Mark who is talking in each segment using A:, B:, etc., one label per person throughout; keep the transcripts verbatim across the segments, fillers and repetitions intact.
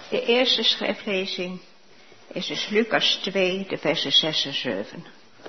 A: De eerste schriftlezing is dus Lucas twee, de versen zes en zeven.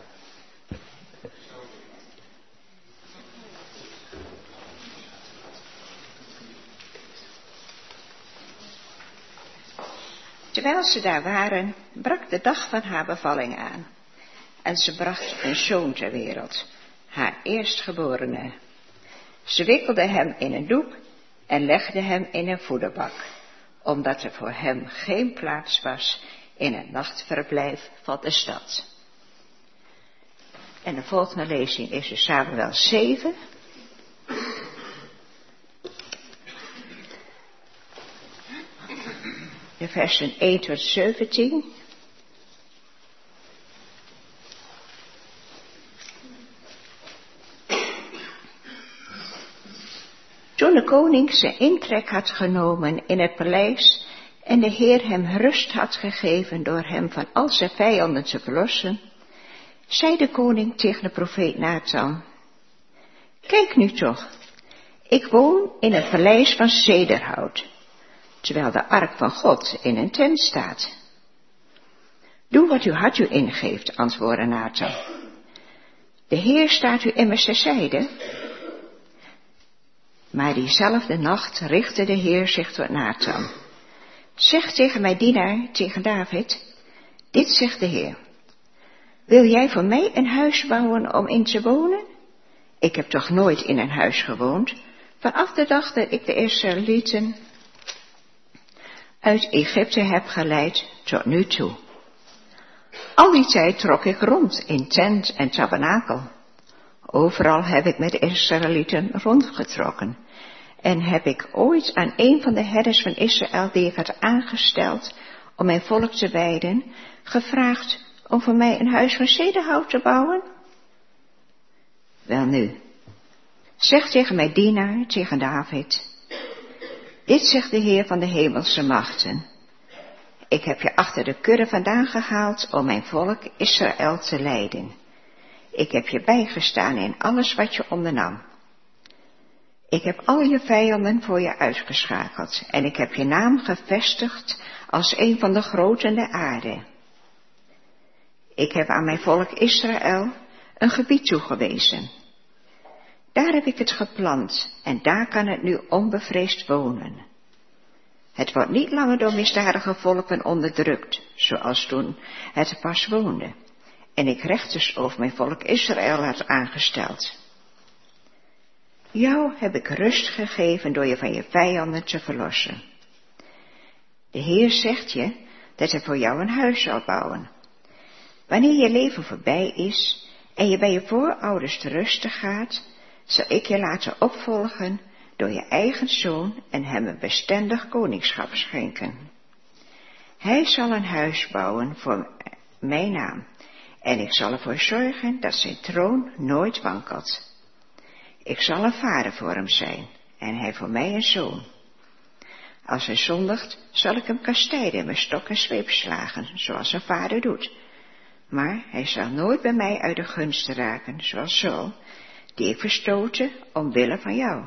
A: Terwijl ze daar waren, brak de dag van haar bevalling aan. En ze bracht een zoon ter wereld, haar eerstgeborene. Ze wikkelde hem in een doek en legde hem in een voederbak, omdat er voor hem geen plaats was in het nachtverblijf van de stad. En de volgende lezing is dus Samuel zeven. De versen één tot zeventien. Toen de koning zijn intrek had genomen in het paleis en de Heer hem rust had gegeven door hem van al zijn vijanden te verlossen, zei de koning tegen de profeet Nathan: Kijk nu toch, ik woon in een paleis van cederhout, terwijl de ark van God in een tent staat. Doe wat uw hart u ingeeft, antwoordde Nathan. De Heer staat u immers terzijde. Maar diezelfde nacht richtte de Heer zich tot Nathan. Zeg tegen mijn dienaar, tegen David, dit zegt de Heer. Wil jij voor mij een huis bouwen om in te wonen? Ik heb toch nooit in een huis gewoond, vanaf de dag dat ik de Israëlieten uit Egypte heb geleid tot nu toe. Al die tijd trok ik rond in tent en tabernakel. Overal heb ik met de Israëlieten rondgetrokken. En heb ik ooit aan een van de herders van Israël, die ik had aangesteld om mijn volk te weiden, gevraagd om voor mij een huis van cederhout te bouwen? Welnu, zeg tegen mijn dienaar, tegen David, dit zegt de Heer van de hemelse machten. Ik heb je achter de kudde vandaan gehaald om mijn volk Israël te leiden. Ik heb je bijgestaan in alles wat je ondernam. Ik heb al je vijanden voor je uitgeschakeld en ik heb je naam gevestigd als een van de groten der aarde. Ik heb aan mijn volk Israël een gebied toegewezen. Daar heb ik het geplant en daar kan het nu onbevreesd wonen. Het wordt niet langer door misdadige volken onderdrukt, zoals toen het er pas woonde. En ik rechters over mijn volk Israël had aangesteld. Jou heb ik rust gegeven door je van je vijanden te verlossen. De Heer zegt je dat hij voor jou een huis zal bouwen. Wanneer je leven voorbij is en je bij je voorouders te rusten gaat, zal ik je laten opvolgen door je eigen zoon en hem een bestendig koningschap schenken. Hij zal een huis bouwen voor mijn naam. En ik zal ervoor zorgen dat zijn troon nooit wankelt. Ik zal een vader voor hem zijn en hij voor mij een zoon. Als hij zondigt, zal ik hem kastijden met stok en zweepslagen, zoals een vader doet. Maar hij zal nooit bij mij uit de gunst raken, zoals Saul, die ik verstootte omwille van jou.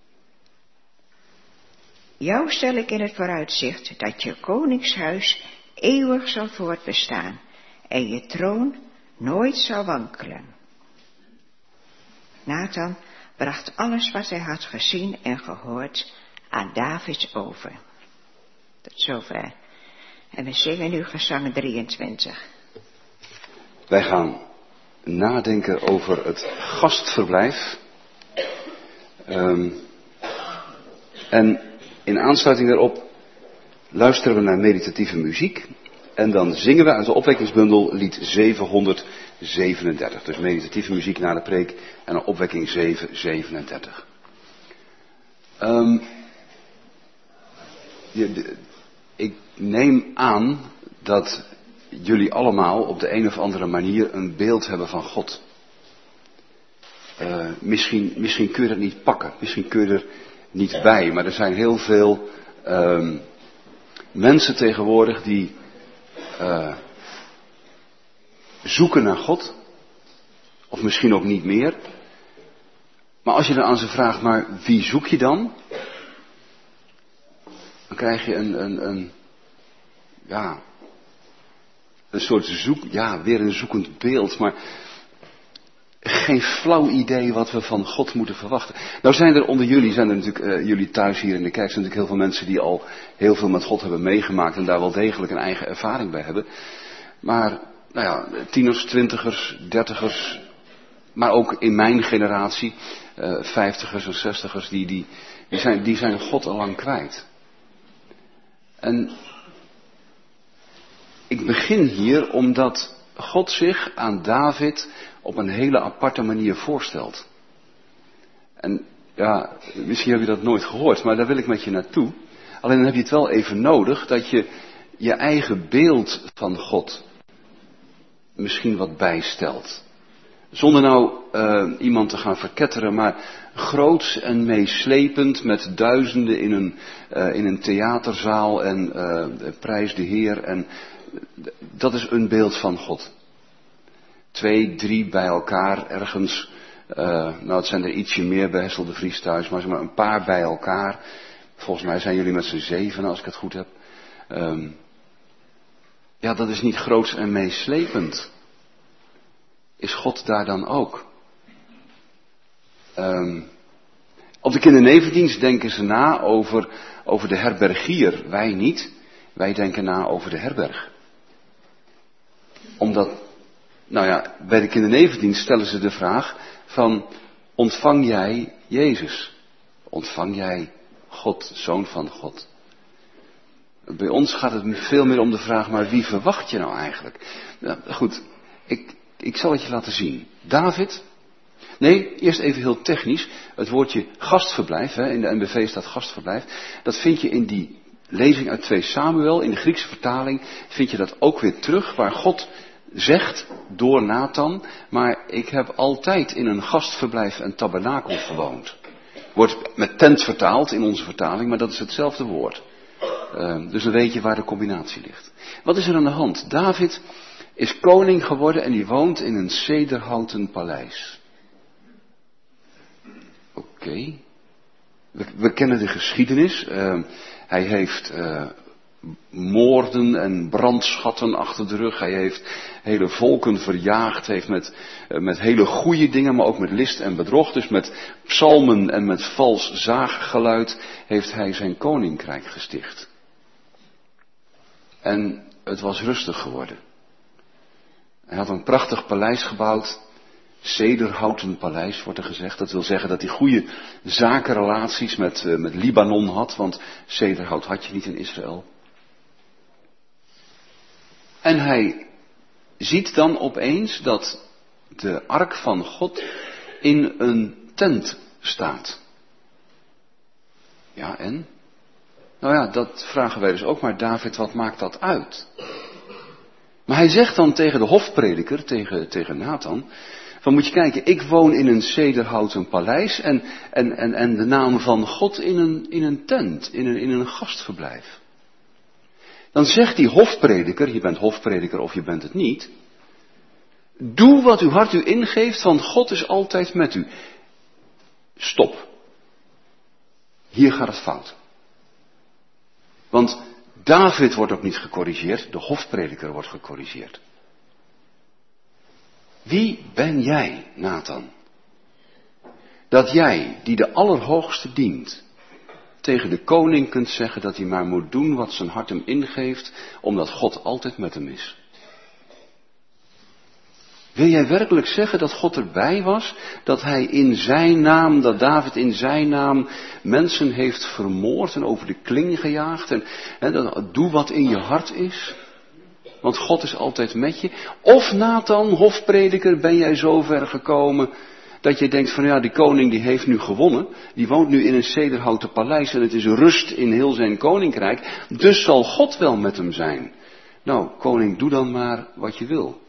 A: Jou stel ik in het vooruitzicht dat je koningshuis eeuwig zal voortbestaan en je troon nooit zal wankelen. Nathan bracht alles wat hij had gezien en gehoord aan David over. Tot zover. En we zingen nu gezang drieëntwintig.
B: Wij gaan nadenken over het gastverblijf. Um, en in aansluiting daarop luisteren we naar meditatieve muziek. En dan zingen we uit de opwekkingsbundel lied zevenhonderdzevenendertig. Dus meditatieve muziek na de preek en een opwekking zevenhonderdzevenendertig. Um, je, de, ik neem aan dat jullie allemaal op de een of andere manier een beeld hebben van God. Uh, misschien, misschien kun je dat niet pakken, misschien kun je er niet bij. Maar er zijn heel veel um, mensen tegenwoordig die Uh, zoeken naar God, of misschien ook niet meer. Maar als je dan aan ze vraagt, maar wie zoek je dan? Dan krijg je een, een, een ja, een soort zoek, ja, weer een zoekend beeld, maar geen flauw idee wat we van God moeten verwachten. Nou zijn er onder jullie, zijn er natuurlijk, uh, jullie thuis hier in de kerk, zijn natuurlijk heel veel mensen die al heel veel met God hebben meegemaakt en daar wel degelijk een eigen ervaring bij hebben. Maar, nou ja, tieners, twintigers, dertigers, maar ook in mijn generatie, uh, vijftigers en zestigers, die, die, die, zijn, die zijn God al lang kwijt. En ik begin hier omdat God zich aan David op een hele aparte manier voorstelt. En ja, misschien heb je dat nooit gehoord, maar daar wil ik met je naartoe. Alleen dan heb je het wel even nodig dat je je eigen beeld van God misschien wat bijstelt. Zonder nou uh, iemand te gaan verketteren, maar groots en meeslepend met duizenden in een, uh, in een theaterzaal en uh, prijs de Heer. En uh, dat is een beeld van God. Twee, drie bij elkaar ergens. Uh, nou, het zijn er ietsje meer bij Hessel de Vries thuis, maar zeg maar een paar bij elkaar. Volgens mij zijn jullie met z'n zeven, als ik het goed heb. Um, ja, dat is niet groots en meeslepend. Is God daar dan ook? Um, op de kindernevendienst denken ze na over, over de herbergier. Wij niet. Wij denken na over de herberg. Omdat, nou ja, bij de kindernevendienst stellen ze de vraag van, ontvang jij Jezus? Ontvang jij God, Zoon van God? Bij ons gaat het veel meer om de vraag, maar wie verwacht je nou eigenlijk? Nou, goed, ik, ik zal het je laten zien. David, nee, eerst even heel technisch. Het woordje gastverblijf, hè, in de N B V staat gastverblijf. Dat vind je in die lezing uit twee Samuel, in de Griekse vertaling, vind je dat ook weer terug, waar God zegt door Nathan, maar ik heb altijd in een gastverblijf en tabernakel gewoond. Wordt met tent vertaald in onze vertaling, maar dat is hetzelfde woord. Uh, dus dan weet je waar de combinatie ligt. Wat is er aan de hand? David is koning geworden en die woont in een cederhouten paleis. Oké. Okay. We, we kennen de geschiedenis. Uh, hij heeft uh, moorden en brandschatten achter de rug. Hij heeft hele volken verjaagd. Hij heeft met, uh, met hele goede dingen, maar ook met list en bedrog. Dus met psalmen en met vals zaaggeluid heeft hij zijn koninkrijk gesticht. En het was rustig geworden. Hij had een prachtig paleis gebouwd. Cederhouten paleis wordt er gezegd. Dat wil zeggen dat hij goede zakenrelaties met, uh, met Libanon had. Want cederhout had je niet in Israël. En hij ziet dan opeens dat de ark van God in een tent staat. Ja, en? Nou ja, dat vragen wij dus ook. Maar David, wat maakt dat uit? Maar hij zegt dan tegen de hofprediker, tegen, tegen Nathan, van moet je kijken, ik woon in een cederhouten paleis en, en, en, en de naam van God in een, in een tent, in een, in een gastverblijf. Dan zegt die hofprediker, je bent hofprediker of je bent het niet, doe wat uw hart u ingeeft, want God is altijd met u. Stop. Hier gaat het fout. Want David wordt ook niet gecorrigeerd, de hofprediker wordt gecorrigeerd. Wie ben jij, Nathan? Dat jij, die de Allerhoogste dient, tegen de koning kunt zeggen dat hij maar moet doen wat zijn hart hem ingeeft, omdat God altijd met hem is. Wil jij werkelijk zeggen dat God erbij was, dat hij in zijn naam, dat David in zijn naam mensen heeft vermoord en over de kling gejaagd en hè, dat, doe wat in je hart is? Want God is altijd met je. Of Nathan, hofprediker, ben jij zo ver gekomen dat je denkt van ja, die koning die heeft nu gewonnen. Die woont nu in een cederhouten paleis en het is rust in heel zijn koninkrijk. Dus zal God wel met hem zijn. Nou, koning, doe dan maar wat je wil.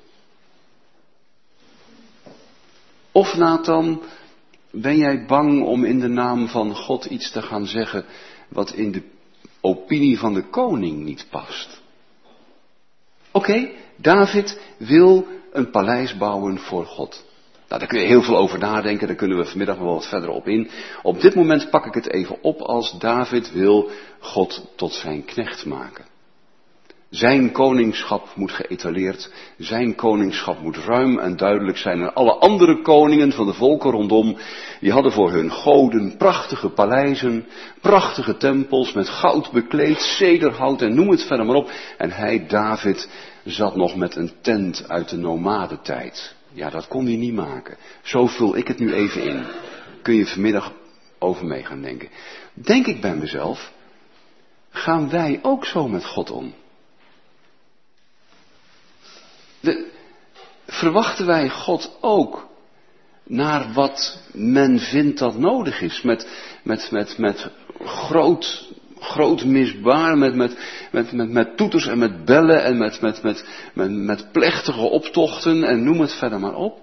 B: Of Nathan, ben jij bang om in de naam van God iets te gaan zeggen wat in de opinie van de koning niet past? Oké, okay, David wil een paleis bouwen voor God. Nou, daar kun je heel veel over nadenken, daar kunnen we vanmiddag wel wat verder op in. Op dit moment pak ik het even op als David wil God tot zijn knecht maken. Zijn koningschap moet geëtaleerd, zijn koningschap moet ruim en duidelijk zijn. En alle andere koningen van de volken rondom, die hadden voor hun goden prachtige paleizen, prachtige tempels met goud bekleed, cederhout en noem het verder maar op. En hij, David, zat nog met een tent uit de nomadentijd. Ja, dat kon hij niet maken. Zo vul ik het nu even in. Kun je vanmiddag over mee gaan denken. Denk ik bij mezelf, gaan wij ook zo met God om? De, verwachten wij God ook naar wat men vindt dat nodig is? Met, met, met, met groot, groot misbaar, met, met, met, met, met toeters en met bellen en met, met, met, met, met plechtige optochten en noem het verder maar op.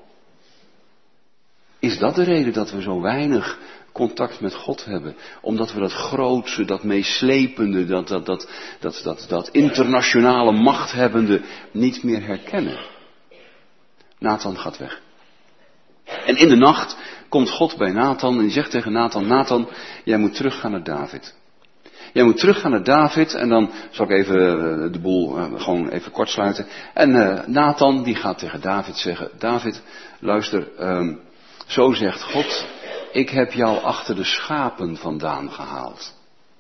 B: Is dat de reden dat we zo weinig contact met God hebben? Omdat we dat grootse, dat meeslepende, dat, dat, dat, dat, dat, dat internationale machthebbende niet meer herkennen. Nathan gaat weg. En in de nacht komt God bij Nathan en die zegt tegen Nathan, Nathan, jij moet teruggaan naar David. Jij moet teruggaan naar David en dan zal ik even de boel uh, gewoon even kort sluiten. En uh, Nathan die gaat tegen David zeggen, David, luister, um, zo zegt God, ik heb jou achter de schapen vandaan gehaald.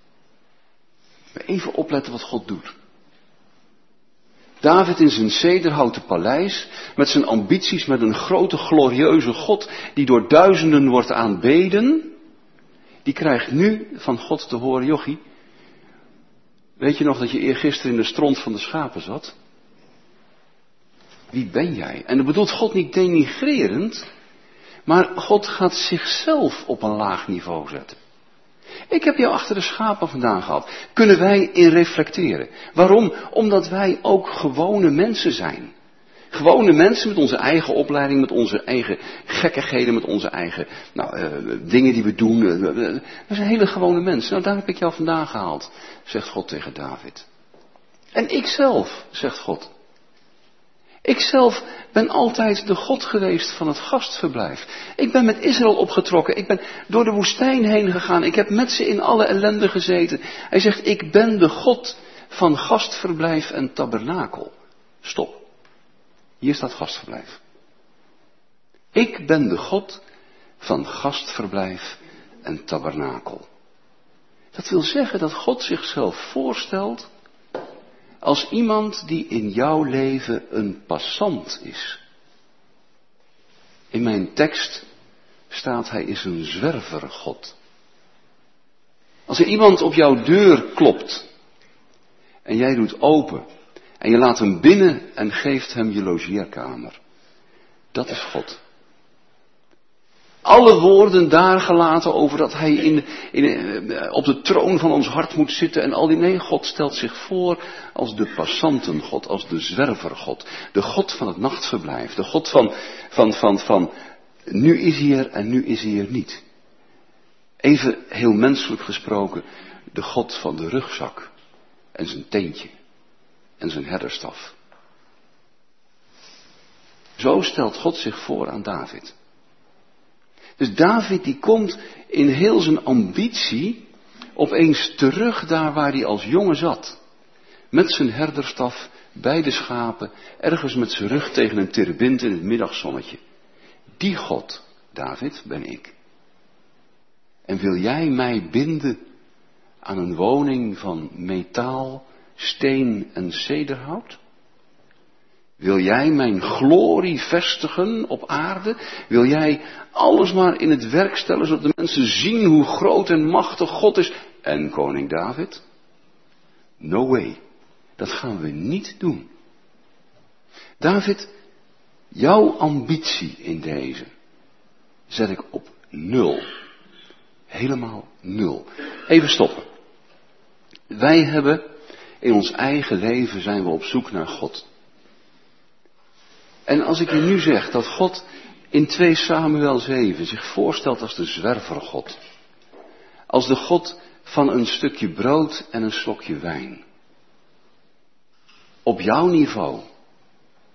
B: Even opletten wat God doet. David in zijn cederhouten paleis, met zijn ambities, met een grote glorieuze God, die door duizenden wordt aanbeden, die krijgt nu van God te horen, jochie, weet je nog dat je eergisteren in de stront van de schapen zat? Wie ben jij? En dat bedoelt God niet denigrerend, maar God gaat zichzelf op een laag niveau zetten. Ik heb jou achter de schapen vandaan gehad. Kunnen wij in reflecteren. Waarom? Omdat wij ook gewone mensen zijn. Gewone mensen met onze eigen opleiding, met onze eigen gekkigheden, met onze eigen nou, uh, dingen die we doen. Uh, uh, we zijn hele gewone mensen. Nou, daar heb ik jou vandaan gehaald, zegt God tegen David. En ikzelf, zegt God. Ikzelf ben altijd de God geweest van het gastverblijf. Ik ben met Israël opgetrokken. Ik ben door de woestijn heen gegaan. Ik heb met ze in alle ellende gezeten. Hij zegt, ik ben de God van gastverblijf en tabernakel. Stop. Hier staat gastverblijf. Ik ben de God van gastverblijf en tabernakel. Dat wil zeggen dat God zichzelf voorstelt als iemand die in jouw leven een passant is. In mijn tekst staat hij is een zwervergod. Als er iemand op jouw deur klopt en jij doet open en je laat hem binnen en geeft hem je logeerkamer. Dat is God. Alle woorden daar gelaten over dat hij in, in, op de troon van ons hart moet zitten en al die. Nee, God stelt zich voor als de passantengod, als de zwervergod. De God van het nachtverblijf. De God van, van, van, van, nu is hij er en nu is hij er niet. Even heel menselijk gesproken, de God van de rugzak en zijn teentje en zijn herderstaf. Zo stelt God zich voor aan David. Dus David die komt in heel zijn ambitie opeens terug daar waar hij als jongen zat. Met zijn herderstaf bij de schapen, ergens met zijn rug tegen een terebint in het middagzonnetje. Die God, David, ben ik. En wil jij mij binden aan een woning van metaal, steen en cederhout? Wil jij mijn glorie vestigen op aarde? Wil jij alles maar in het werk stellen, zodat de mensen zien hoe groot en machtig God is? En koning David? No way. Dat gaan we niet doen. David, jouw ambitie in deze zet ik op nul. Helemaal nul. Even stoppen. Wij hebben, in ons eigen leven zijn we op zoek naar God. En als ik je nu zeg dat God in twee Samuel zeven zich voorstelt als de zwervergod. Als de God van een stukje brood en een slokje wijn. Op jouw niveau.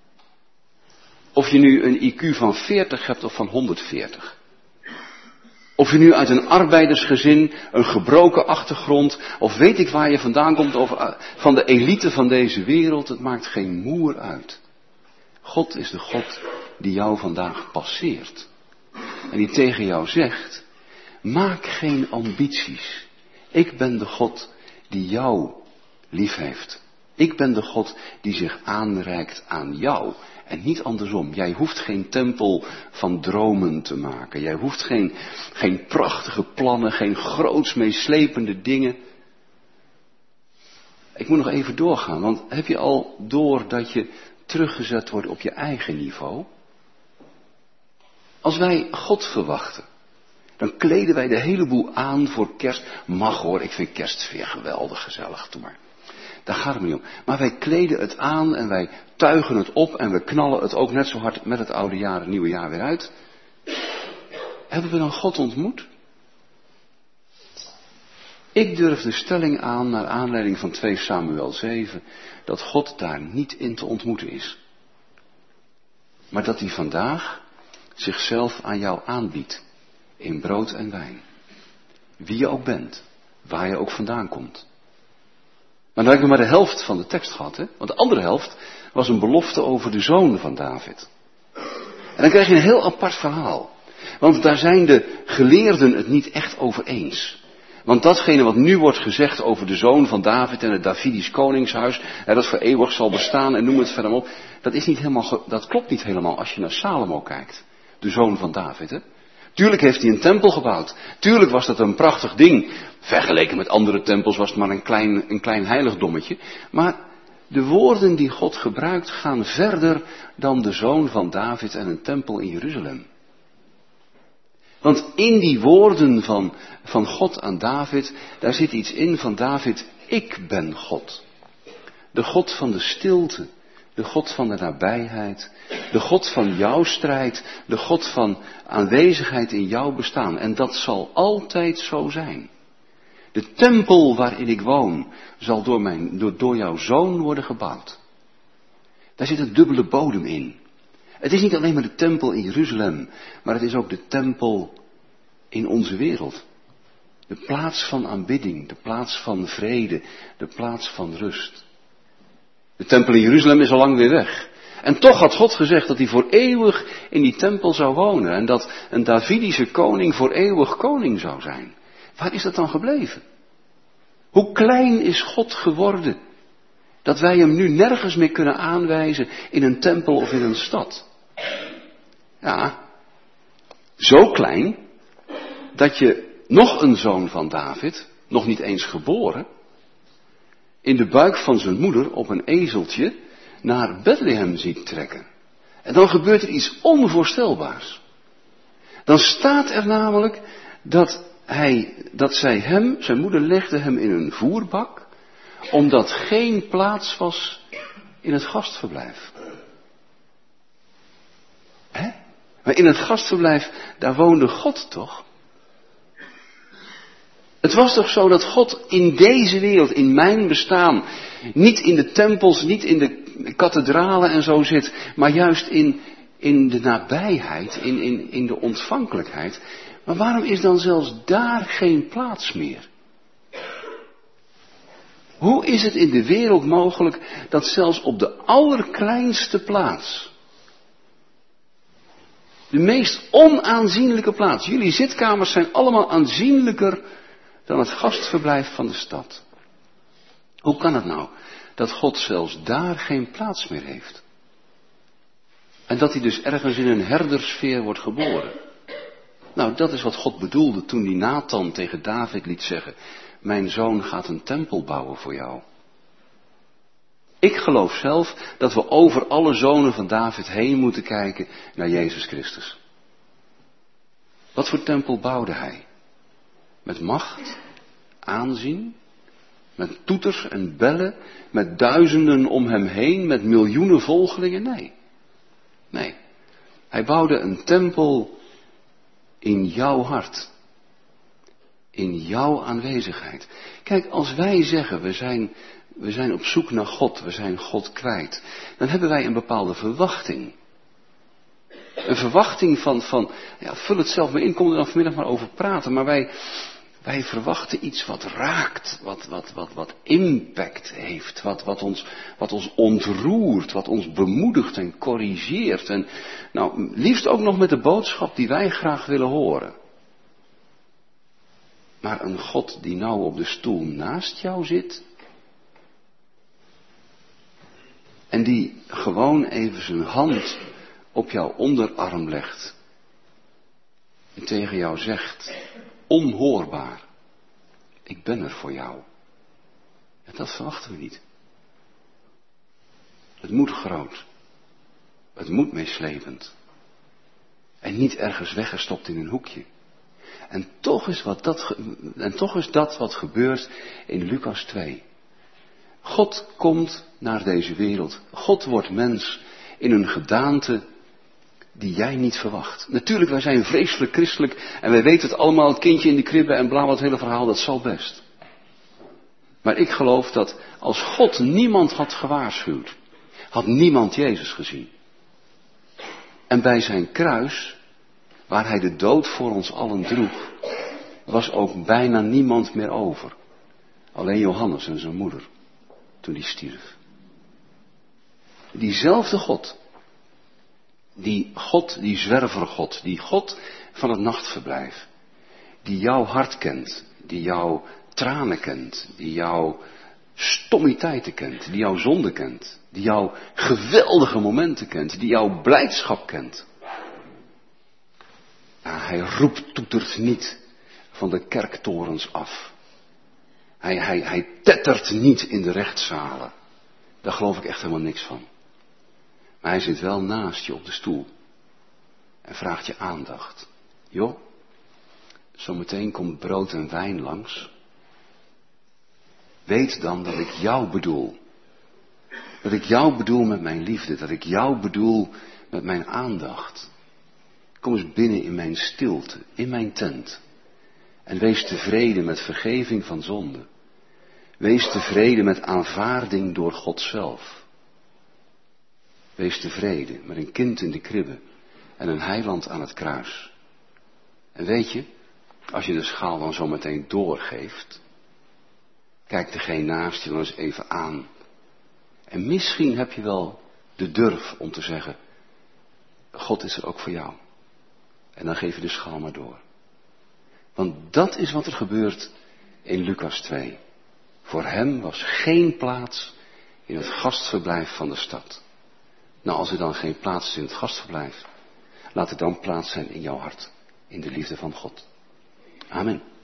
B: Of je nu een I Q van veertig hebt of van honderdveertig. Of je nu uit een arbeidersgezin, een gebroken achtergrond, of weet ik waar je vandaan komt, of van de elite van deze wereld, het maakt geen moer uit. God is de God die jou vandaag passeert. En die tegen jou zegt, maak geen ambities. Ik ben de God die jou lief heeft. Ik ben de God die zich aanreikt aan jou. En niet andersom. Jij hoeft geen tempel van dromen te maken. Jij hoeft geen, geen prachtige plannen, geen groots meeslepende dingen. Ik moet nog even doorgaan, want heb je al door dat je teruggezet wordt op je eigen niveau? Als wij God verwachten, dan kleden wij de hele boel aan voor kerst. Mag hoor, ik vind kerstsfeer geweldig, gezellig, doe maar. Daar gaat het niet om. Maar wij kleden het aan en wij tuigen het op en we knallen het ook net zo hard met het oude jaar, het nieuwe jaar weer uit. Hebben we dan God ontmoet? Ik durf de stelling aan, naar aanleiding van twee Samuel zeven, dat God daar niet in te ontmoeten is. Maar dat hij vandaag zichzelf aan jou aanbiedt, in brood en wijn. Wie je ook bent, waar je ook vandaan komt. Maar dan hebben we maar de helft van de tekst gehad, hè? Want de andere helft was een belofte over de zoon van David. En dan krijg je een heel apart verhaal. Want daar zijn de geleerden het niet echt over eens. Want datgene wat nu wordt gezegd over de zoon van David en het Davidisch koningshuis, hè, dat voor eeuwig zal bestaan en noem het verder op, dat is niet helemaal, dat klopt niet helemaal als je naar Salomo kijkt. De zoon van David, hè. Tuurlijk heeft hij een tempel gebouwd. Tuurlijk was dat een prachtig ding. Vergeleken met andere tempels was het maar een klein, een klein heiligdommetje. Maar de woorden die God gebruikt gaan verder dan de zoon van David en een tempel in Jeruzalem. Want in die woorden van, van God aan David, daar zit iets in van David, ik ben God. De God van de stilte. De God van de nabijheid, de God van jouw strijd, de God van aanwezigheid in jouw bestaan. En dat zal altijd zo zijn. De tempel waarin ik woon zal door, mijn, door, door jouw zoon worden gebouwd. Daar zit een dubbele bodem in. Het is niet alleen maar de tempel in Jeruzalem, maar het is ook de tempel in onze wereld. De plaats van aanbidding, de plaats van vrede, de plaats van rust. De tempel in Jeruzalem is al lang weer weg. En toch had God gezegd dat hij voor eeuwig in die tempel zou wonen. En dat een Davidische koning voor eeuwig koning zou zijn. Waar is dat dan gebleven? Hoe klein is God geworden? Dat wij hem nu nergens meer kunnen aanwijzen in een tempel of in een stad. Ja, zo klein dat je nog een zoon van David, nog niet eens geboren, in de buik van zijn moeder op een ezeltje naar Bethlehem ziet trekken. En dan gebeurt er iets onvoorstelbaars. Dan staat er namelijk dat, hij, dat zij hem, zijn moeder legde hem in een voerbak, omdat geen plaats was in het gastverblijf. Hè? Maar in het gastverblijf, daar woonde God toch? Het was toch zo dat God in deze wereld, in mijn bestaan, niet in de tempels, niet in de kathedralen en zo zit, maar juist in, in de nabijheid, in, in, in de ontvankelijkheid. Maar waarom is dan zelfs daar geen plaats meer? Hoe is het in de wereld mogelijk dat zelfs op de allerkleinste plaats, de meest onaanzienlijke plaats, jullie zitkamers zijn allemaal aanzienlijker dan het gastverblijf van de stad. Hoe kan het nou dat God zelfs daar geen plaats meer heeft? En dat hij dus ergens in een herdersfeer wordt geboren. Nou, dat is wat God bedoelde toen die Nathan tegen David liet zeggen, mijn zoon gaat een tempel bouwen voor jou. Ik geloof zelf dat we over alle zonen van David heen moeten kijken naar Jezus Christus. Wat voor tempel bouwde hij? Met macht, aanzien, met toeters en bellen, met duizenden om hem heen, met miljoenen volgelingen? Nee. Nee. Hij bouwde een tempel in jouw hart. In jouw aanwezigheid. Kijk, als wij zeggen, we zijn, we zijn op zoek naar God, we zijn God kwijt, dan hebben wij een bepaalde verwachting. een verwachting van, van ja, vul het zelf maar in, kom er dan vanmiddag maar over praten. Maar wij, wij verwachten iets wat raakt, wat, wat, wat, wat impact heeft, wat, wat, ons, wat ons ontroert, wat ons bemoedigt en corrigeert. En nou, liefst ook nog met de boodschap die wij graag willen horen. Maar een God die nou op de stoel naast jou zit en die gewoon even zijn hand op jouw onderarm legt en tegen jou zegt, onhoorbaar, ik ben er voor jou. Ja, dat verwachten we niet. Het moet groot. Het moet meeslepend. En niet ergens weggestopt in een hoekje. En toch is, wat dat, en toch is dat wat gebeurt in Lucas twee. God komt naar deze wereld. God wordt mens in een gedaante die jij niet verwacht. Natuurlijk, wij zijn vreselijk christelijk en wij weten het allemaal, het kindje in de kribbe en bla, het hele verhaal, dat zal best. Maar ik geloof dat als God niemand had gewaarschuwd, had niemand Jezus gezien. En bij zijn kruis, waar hij de dood voor ons allen droeg, was ook bijna niemand meer over. Alleen Johannes en zijn moeder, toen die stierf. Diezelfde God, die God, die zwervergod, die God van het nachtverblijf, die jouw hart kent, die jouw tranen kent, die jouw stommiteiten kent, die jouw zonde kent, die jouw geweldige momenten kent, die jouw blijdschap kent. Nou, hij roept toetert niet van de kerktorens af. Hij, hij, hij tettert niet in de rechtszalen. Daar geloof ik echt helemaal niks van. Maar hij zit wel naast je op de stoel. En vraagt je aandacht. Joh, zometeen komt brood en wijn langs. Weet dan dat ik jou bedoel. Dat ik jou bedoel met mijn liefde. Dat ik jou bedoel met mijn aandacht. Kom eens binnen in mijn stilte, in mijn tent. En wees tevreden met vergeving van zonde. Wees tevreden met aanvaarding door God zelf. Wees tevreden met een kind in de kribbe en een heiland aan het kruis. En weet je, als je de schaal dan zo meteen doorgeeft, kijk degene naast je dan eens even aan. En misschien heb je wel de durf om te zeggen, God is er ook voor jou. En dan geef je de schaal maar door. Want dat is wat er gebeurt in Lucas twee. Voor hem was geen plaats in het gastverblijf van de stad. Nou, als er dan geen plaats is in het gastverblijf, laat er dan plaats zijn in jouw hart, in de liefde van God. Amen.